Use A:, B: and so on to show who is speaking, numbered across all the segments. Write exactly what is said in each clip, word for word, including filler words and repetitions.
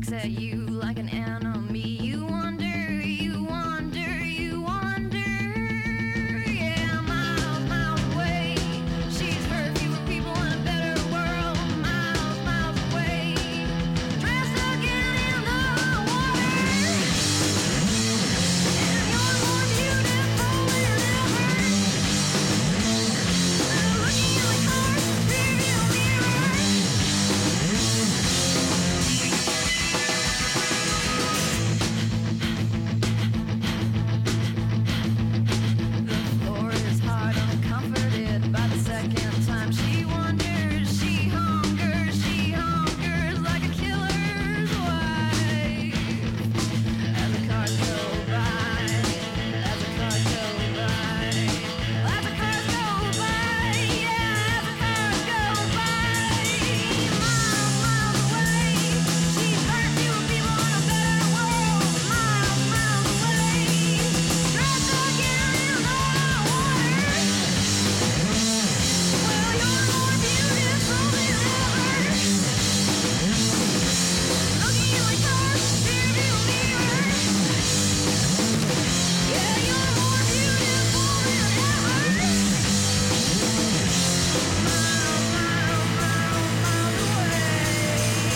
A: looks at you like an enemy. You wonder, you wonder, you wonder. Yeah, miles, miles away. She's heard fewer people in a better world. Miles, miles away. Dressed again in the water. And you're more beautiful than ever. Looking in the car, rearview mirror. The floor is hard, uncomforted by the second time. She wonders, she hungers, she hungers like a killer's wife. As the cars go by, as the cars go by, as the cars go by, yeah, as the cars go by. Miles, miles away, she's heard fewer people in a better world. Miles, miles away, dressed again in the water. Well, you're more beautiful than ever. Looking in my car, rearview mirror. Yeah, you're more beautiful than ever. Miles, miles, miles, miles away.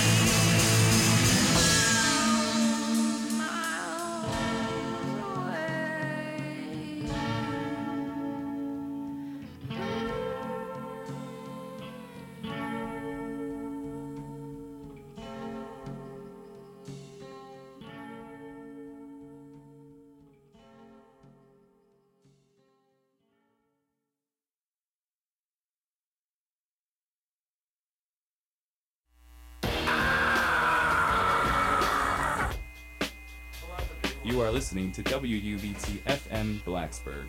B: You are listening to W U B T F M Blacksburg.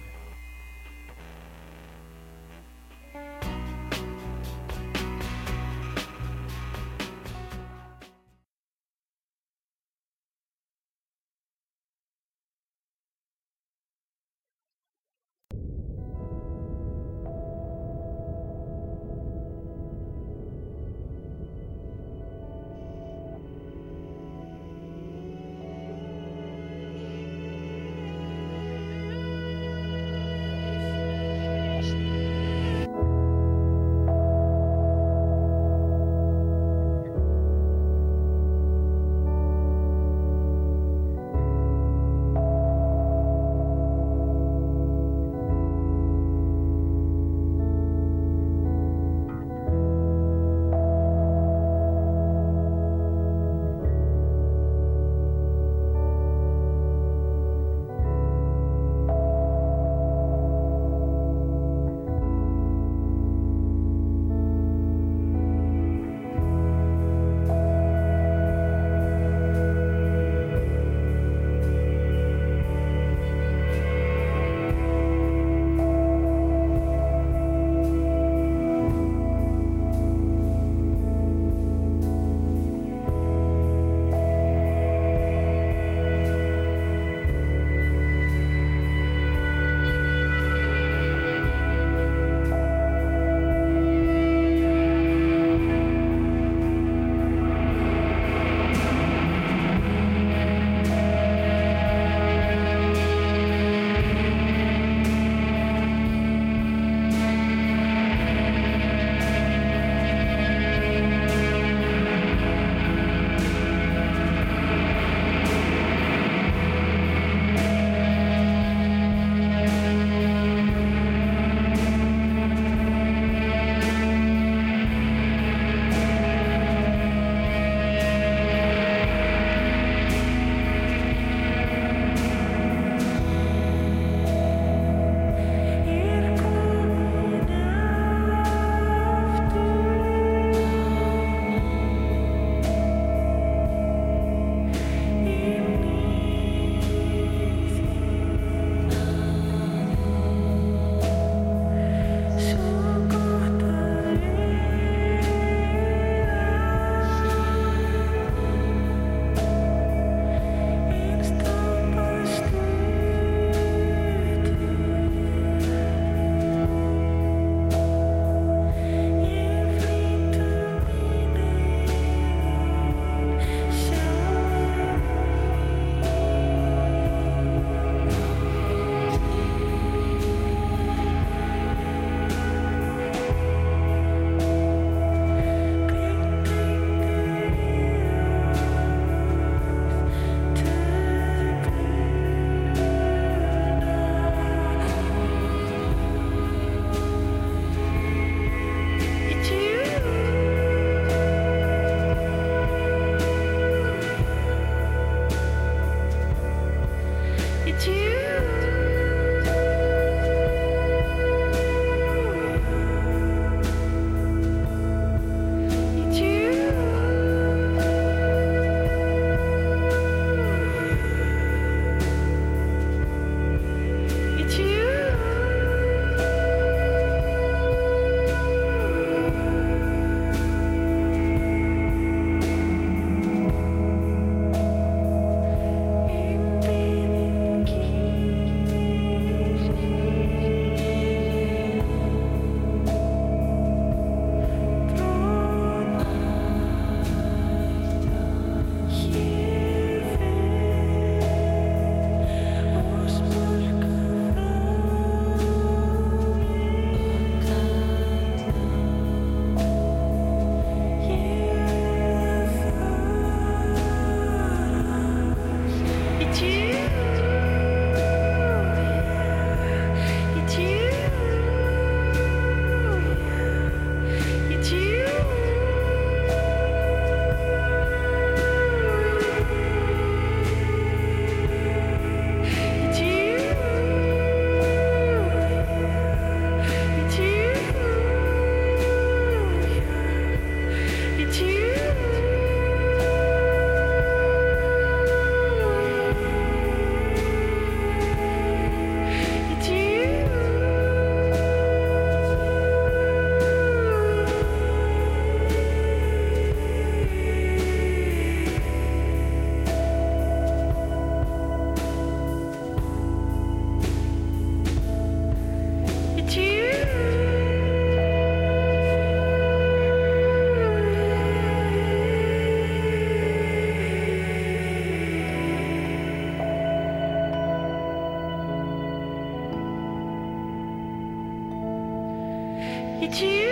A: It's you.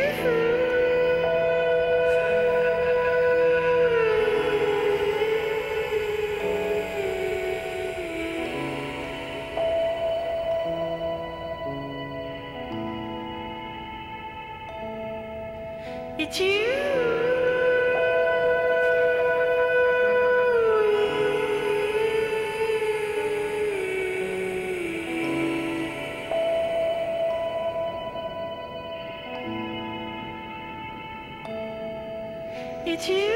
A: It's you. It's you.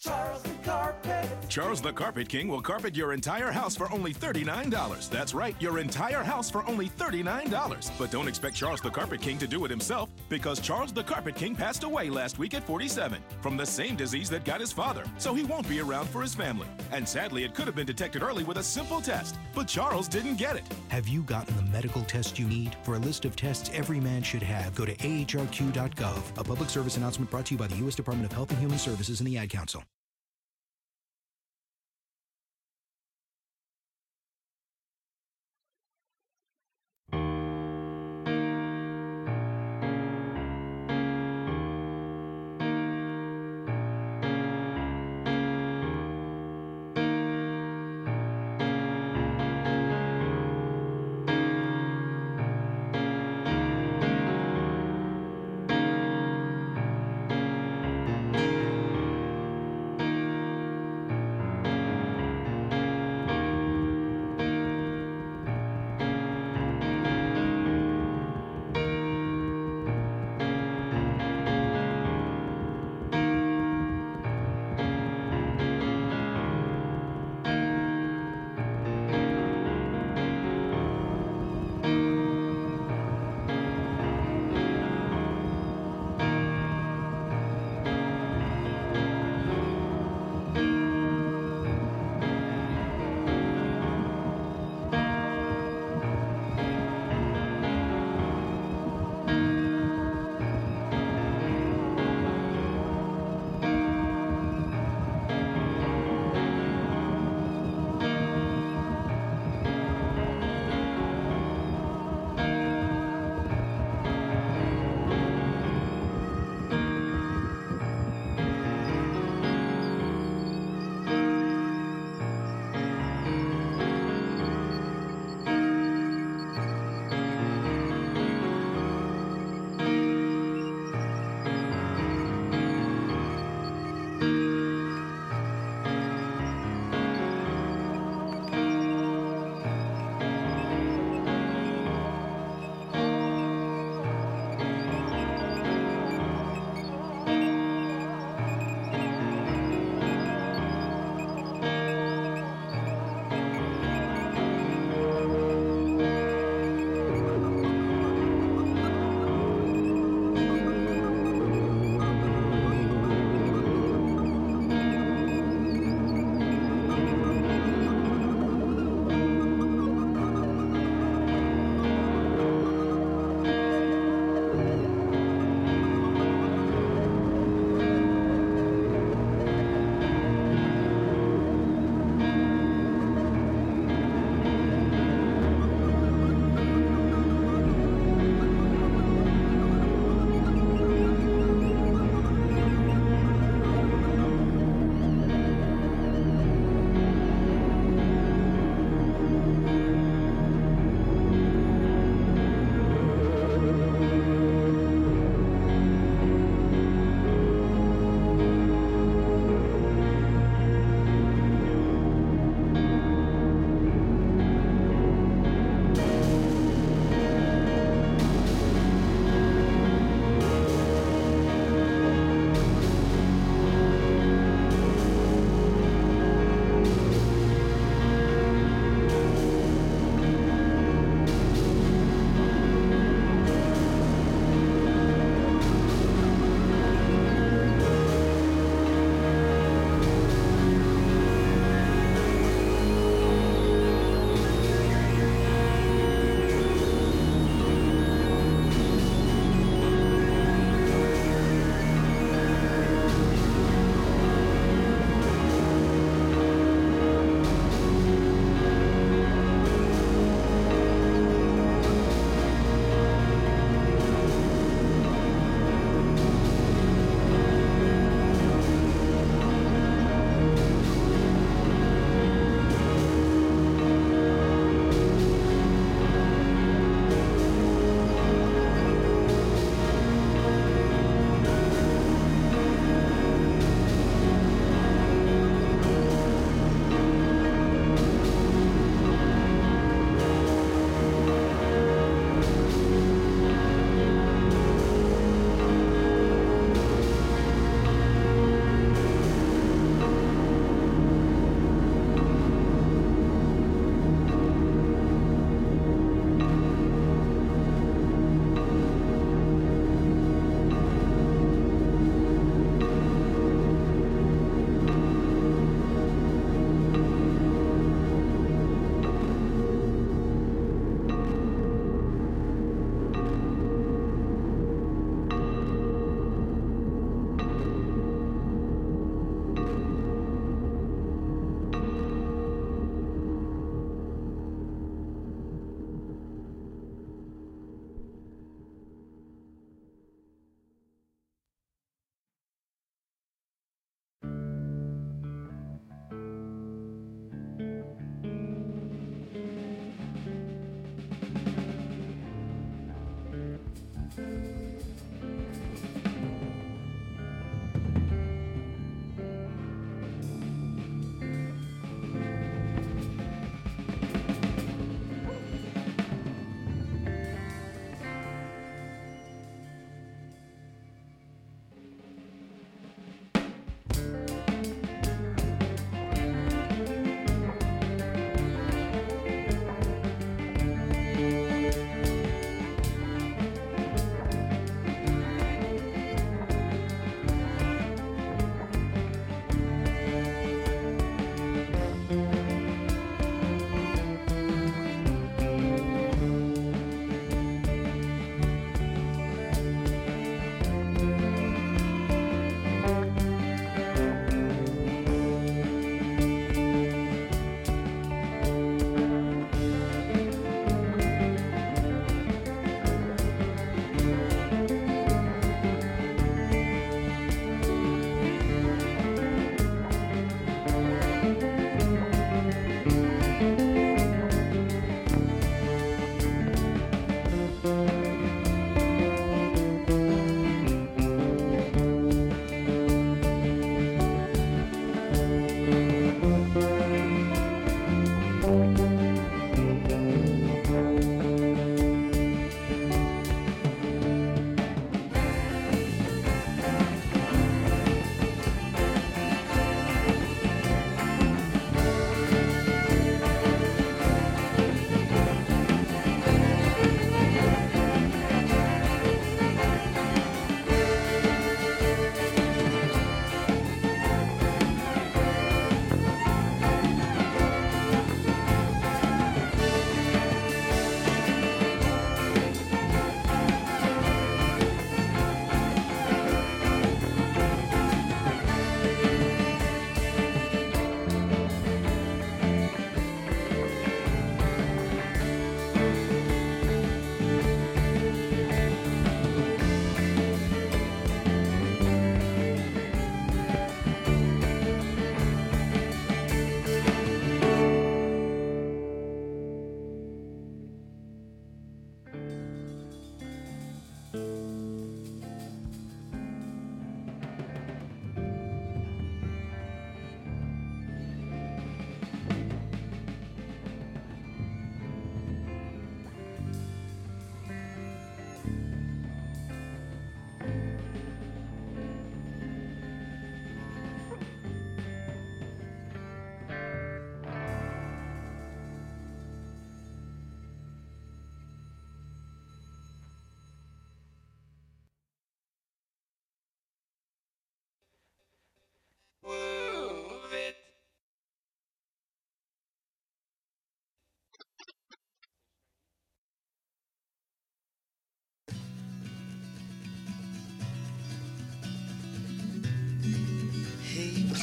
C: Charles the Carpet.
D: Charles the Carpet King will carpet your entire house for only thirty-nine dollars. That's right, your entire house for only thirty-nine dollars. But don't expect Charles the Carpet King to do it himself, because Charles the Carpet King passed away last week at forty-seven from the same disease that got his father, so he won't be around for his family. And sadly, it could have been detected early with a simple test, but Charles didn't get it.
E: Have you gotten the medical test you need? For a list of tests every man should have, go to A H R Q dot gov. A public service announcement brought to you by the U S Department of Health and Human Services and the Ad Council.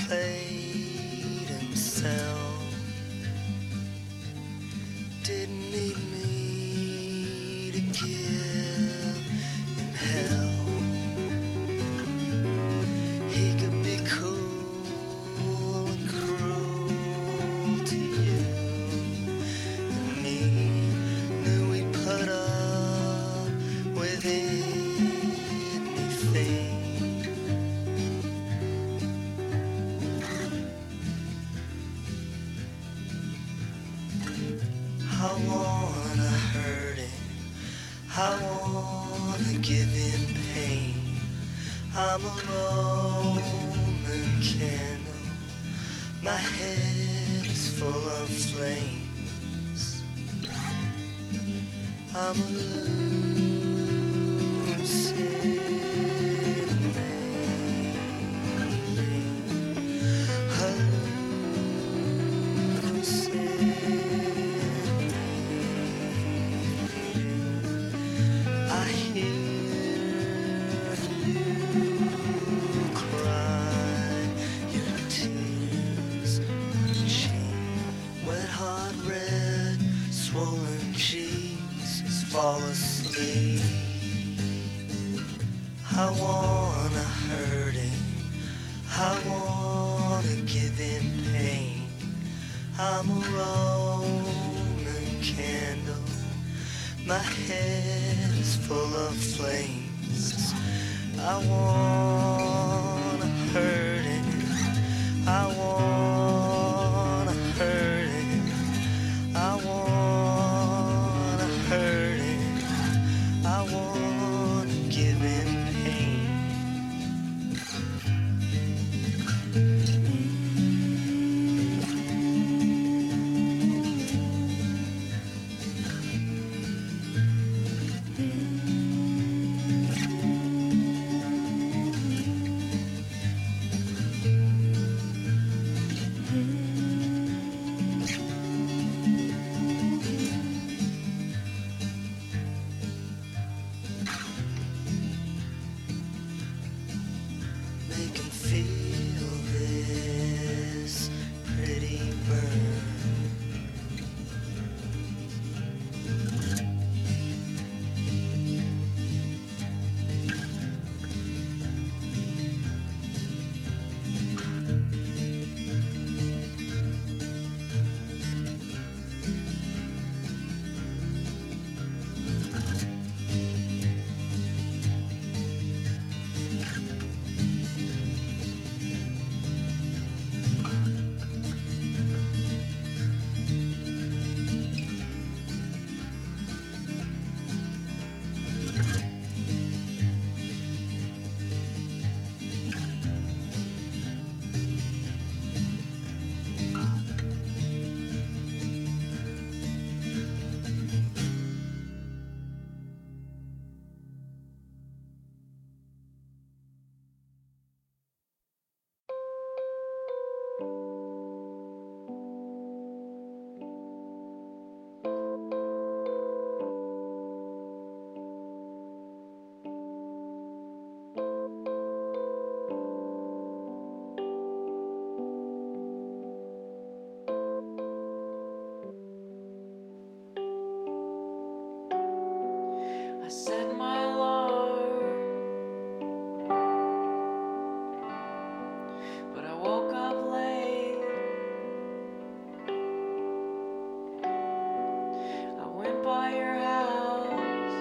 C: played himself. Didn't need me to give him hell. He could be cool and cruel to you and me. Knew we'd put up with anything. I wanna hurt him, I wanna give him pain. I'm a Roman candle, my head is full of flames. I'm a lucid man, a lucid. I hear you cry, your tears chain, wet, hot, red, swollen cheeks, fall asleep. I wanna hurt him, I wanna give him pain. I'm a Roman candle, my head is full of flames. I wanna hurt him, I wanna hurt him, I wanna hurt him, I wanna give him pain. Make him feel this pretty burn.
F: I set my alarm, but I woke up late. I went by your house,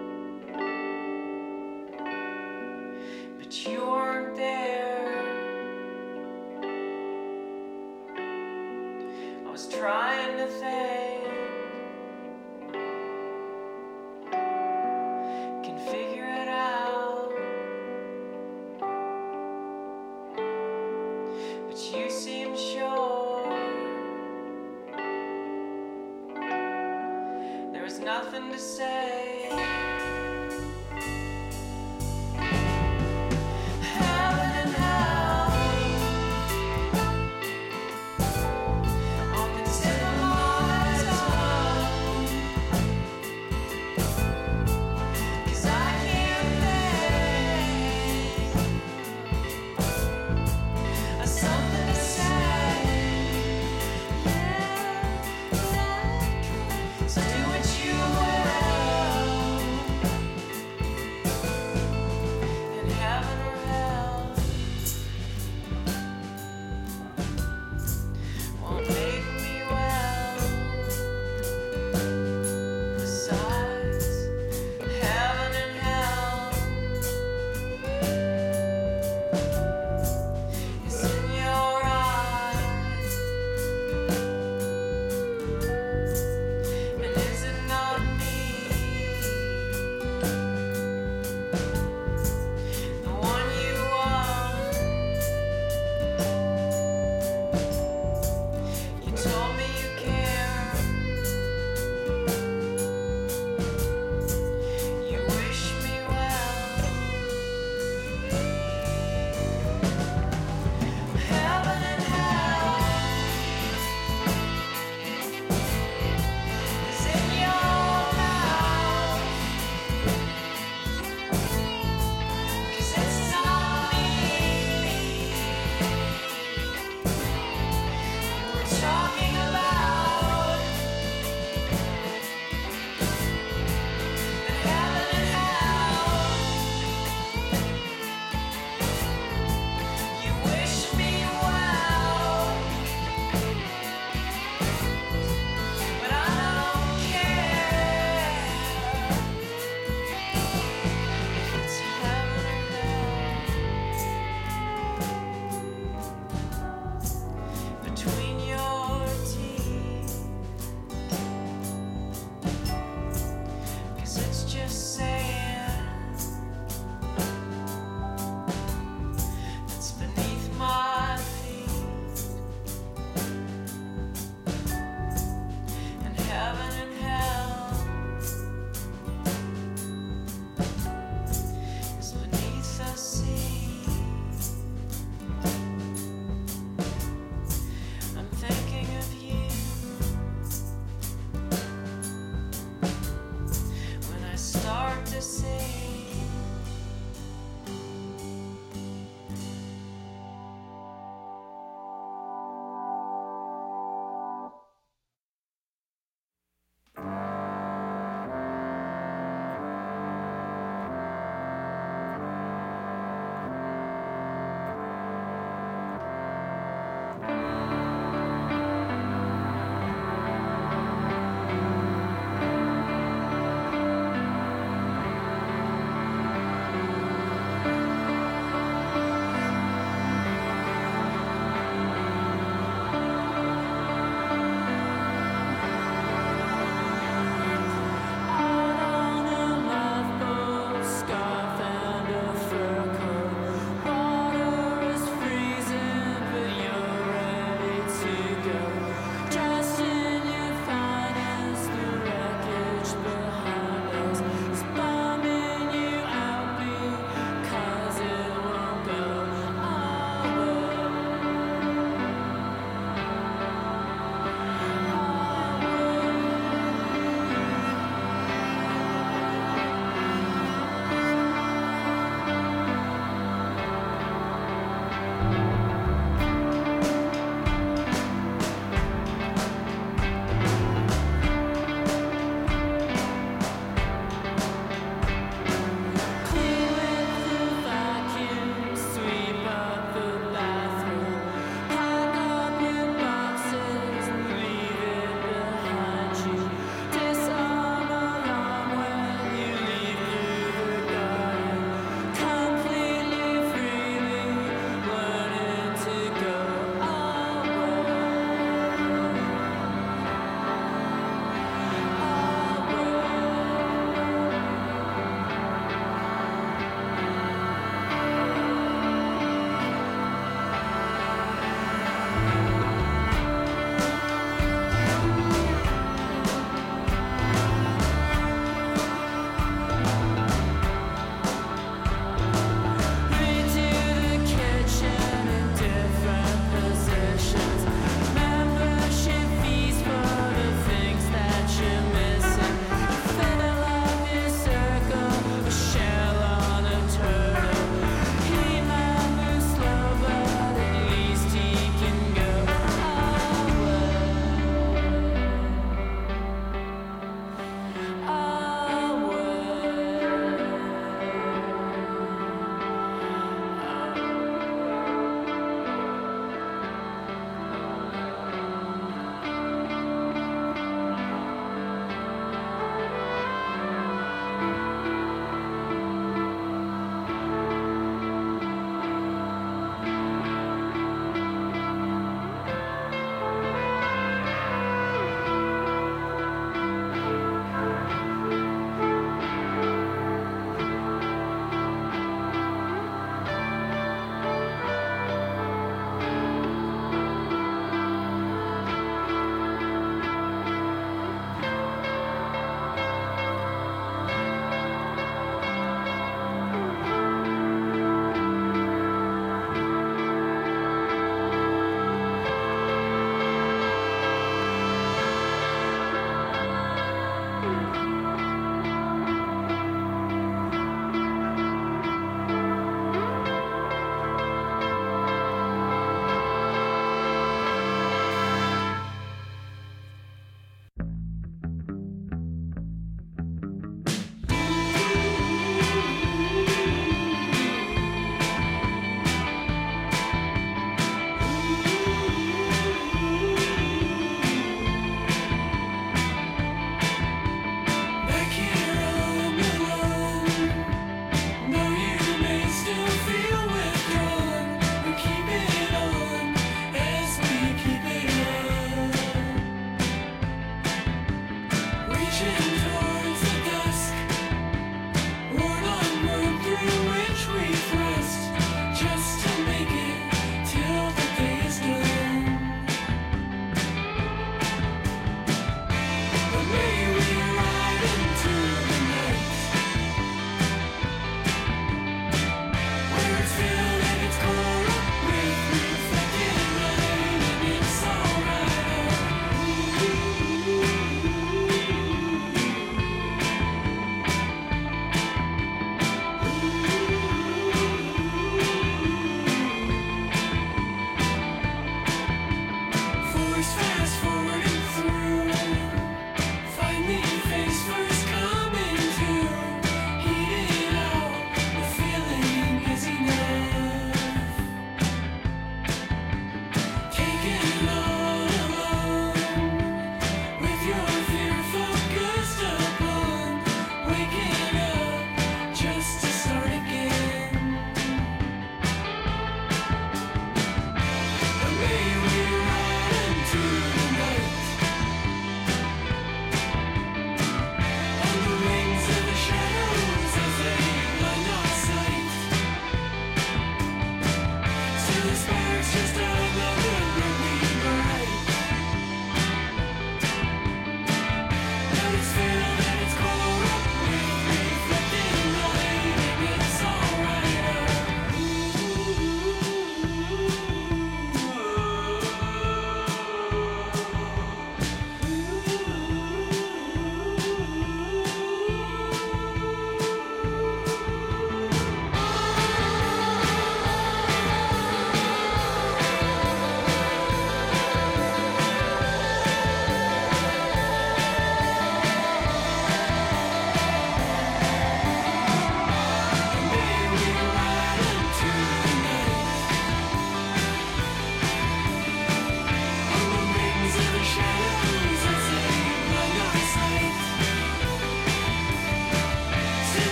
F: but you weren't there. I was trying to think, can figure it out, but you seem sure. There was nothing to say. Heaven and hell on the tip of my tongue, 'cause I can't think of something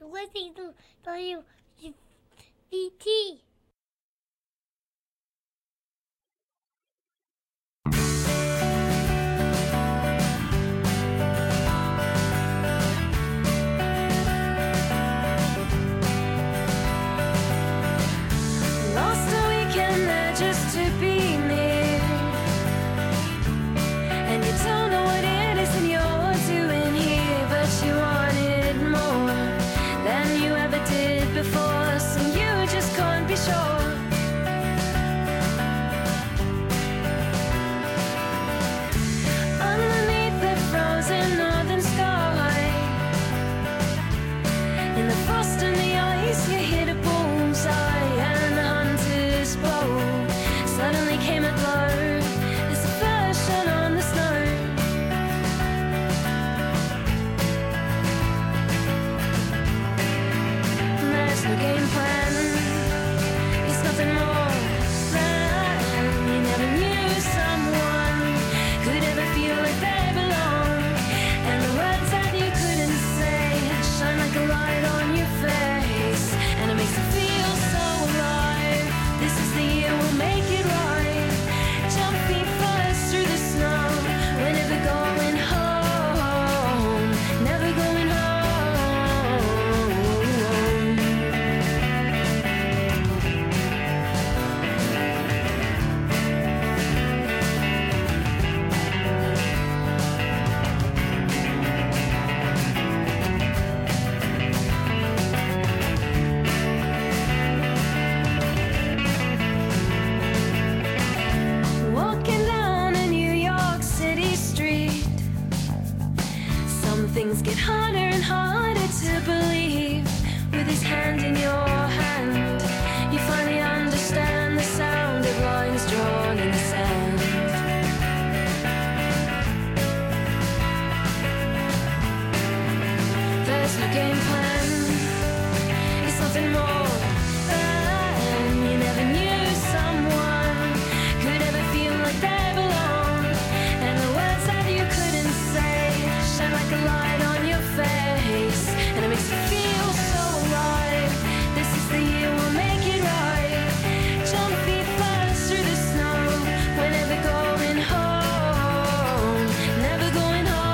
G: You're listening to W U B T.
A: Lost a weekend there just to be near, and you don't know what it is and you're doing here, but you wanted more than you ever did before, so you just can't be sure. Underneath the frozen northern sky, in the frost and the ice, you hit a bullseye. Suddenly came a glow, this version on the snow. There's no game plan, it's nothing more than you never knew someone could ever feel like they belong. And the words that you couldn't say shine like a light on your face, and it makes you feel so alive. This is the year we'll make it right. Jump feet first through the snow. We're never going home. Never going home. Walking down a New York City street, some things get harder and harder to believe. With his hand in your hand, you finally understand the sound of lines drawn in the sand. There's no game plan, it's nothing more than you never knew someone could ever feel like they belong. And the words that you couldn't say shine like a light on your face, and it makes you feel so alive. This is the year we'll make it right. Jump feet first through the snow. We're never going home. Never going home.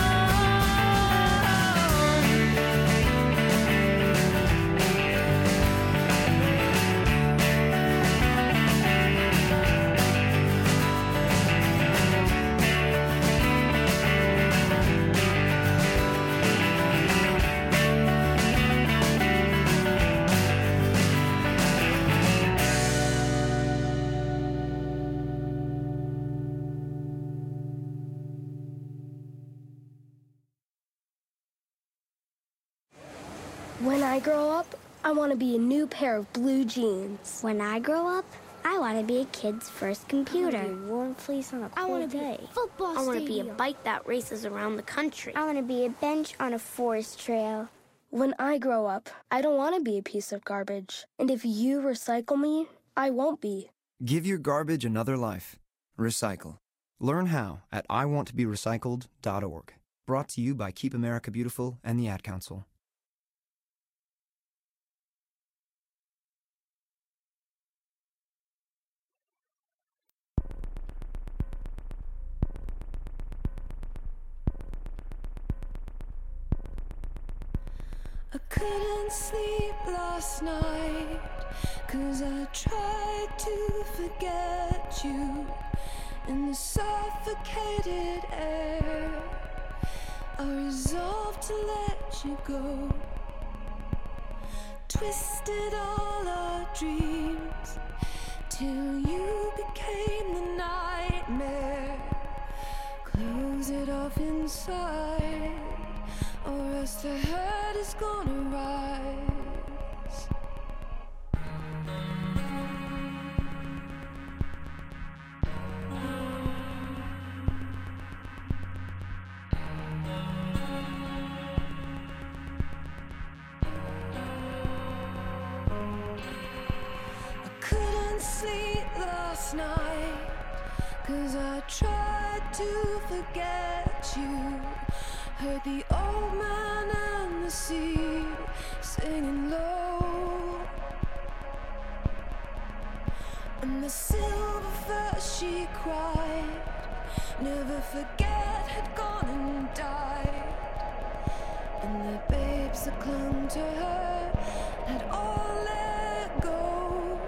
H: When I grow up, I want to be a new pair of blue jeans.
G: When I grow up, I want to be a kid's first computer.
H: I want to be a warm fleece on a cold
G: I want to be
H: day.
G: a football
H: I want to be a
G: stadium.
H: bike that races around the country.
G: I want to be a bench on a forest trail.
H: When I grow up, I don't want to be a piece of garbage. And if you recycle me, I won't be.
I: Give your garbage another life. Recycle. Learn how at I want to be recycled dot org. Brought to you by Keep America Beautiful and the Ad Council.
F: I couldn't sleep last night, 'cause I tried to forget you in the suffocated air. I resolved to let you go, twisted all our dreams till you became the nightmare. Close it off inside, or else the head is gonna rise. I couldn't sleep last night, 'cause I tried to forget you. Heard the old man and the sea singing low. And the silver first she cried, never forget, had gone and died. And the babes that clung to her had all let go.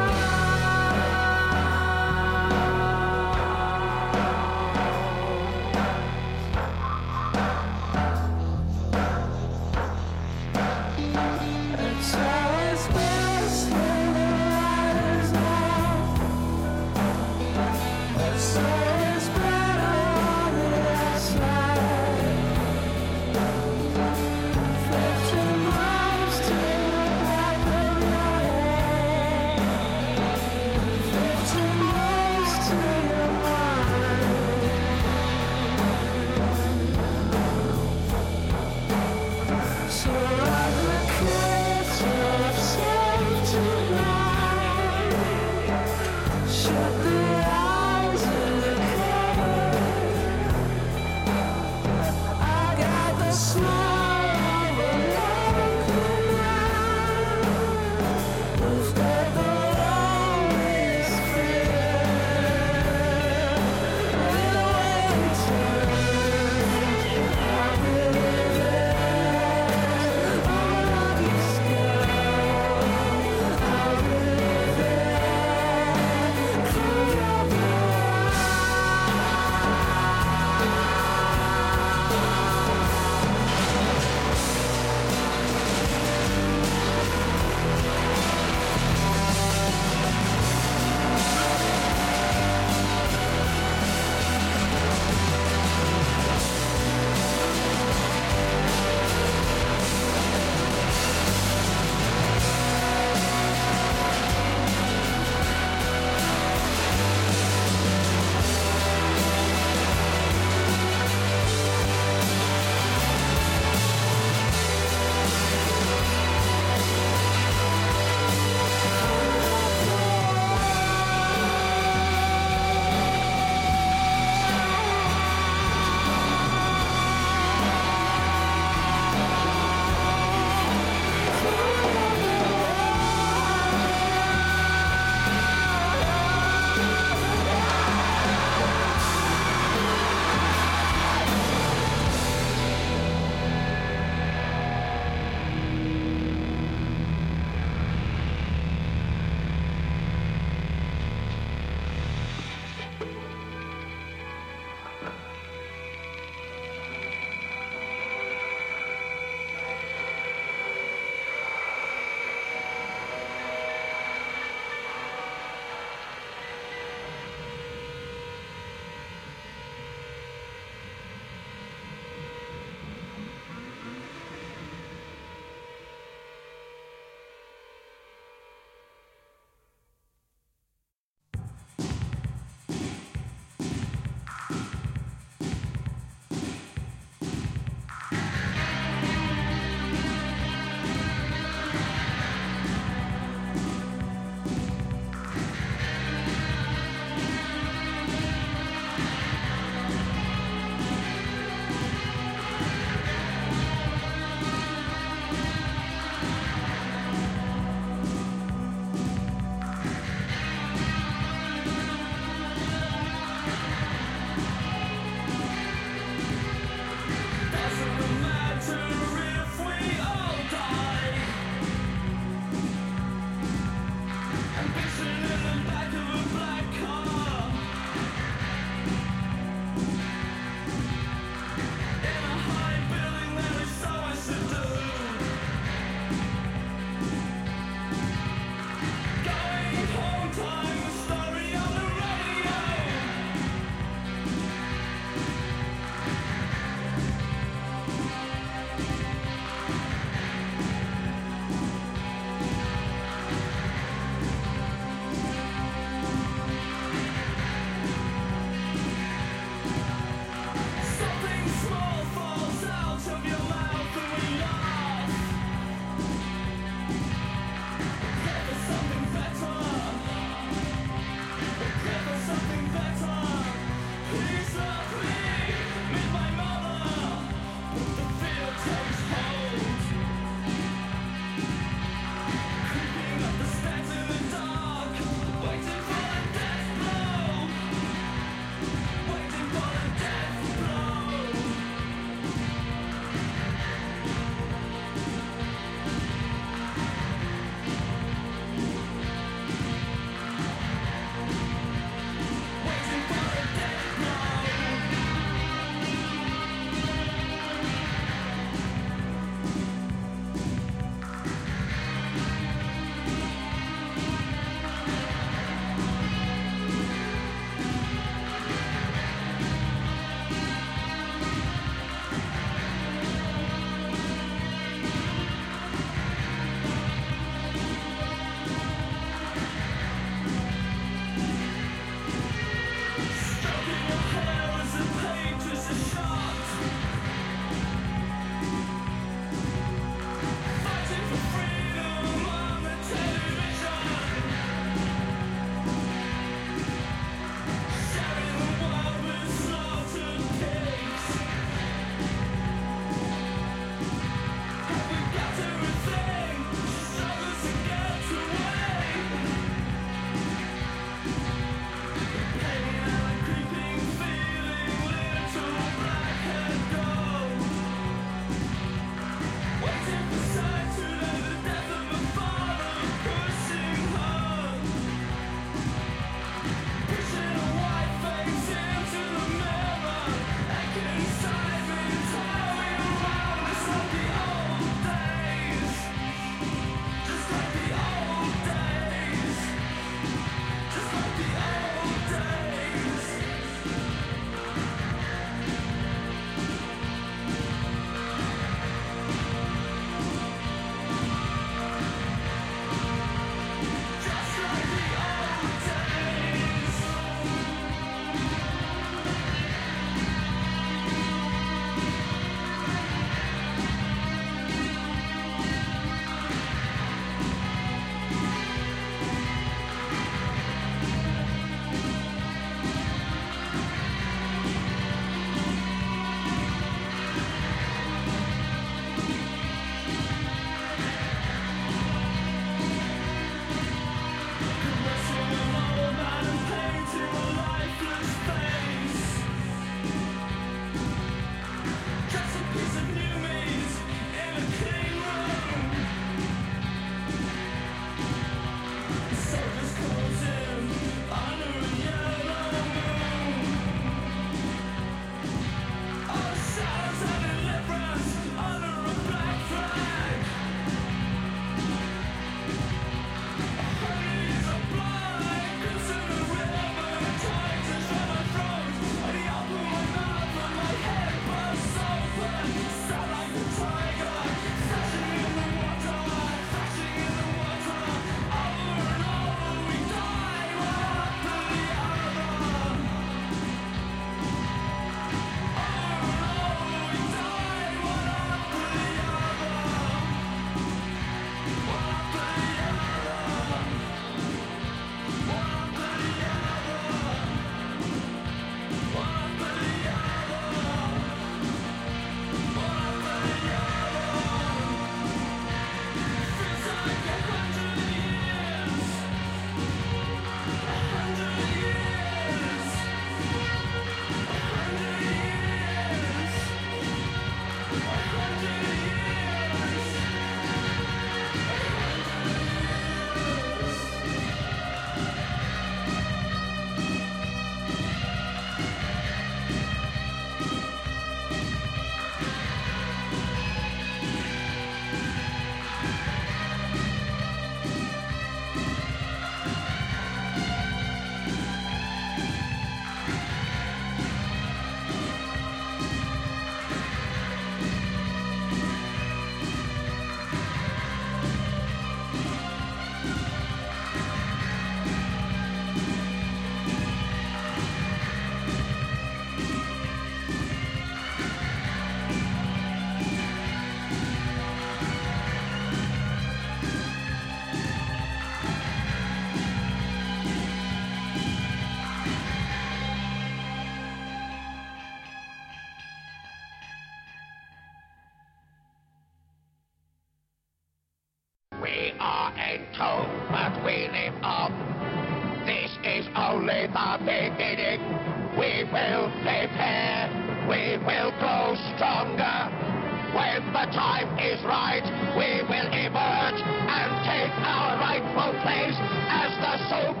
J: are entombed, but we live on. This is only the beginning. We will prepare. We will grow stronger. When the time is right, we will emerge and take our rightful place as the super